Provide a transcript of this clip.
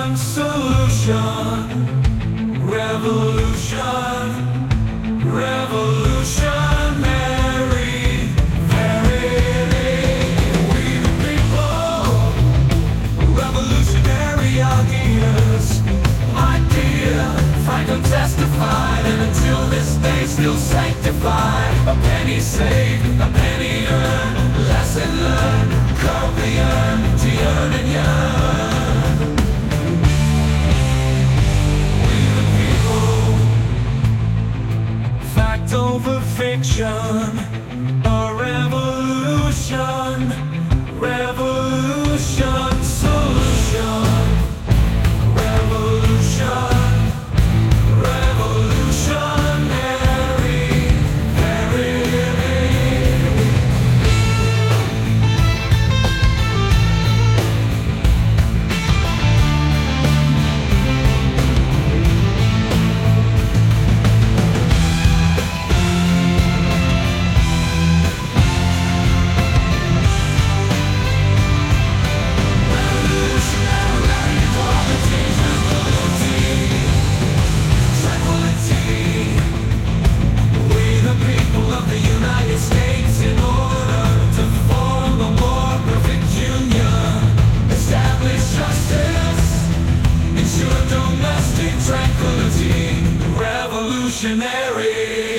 solution, revolution, revolutionary, verily. We the people, revolutionary ideas, Franklin testified, and until this day still sanctified. A penny saved, a penny earned, lesson learned, curb the earn, to yearn and yearn. We the people, fact over fiction, a revolution, revolution, solution, revolution. Tranquility, revolutionary.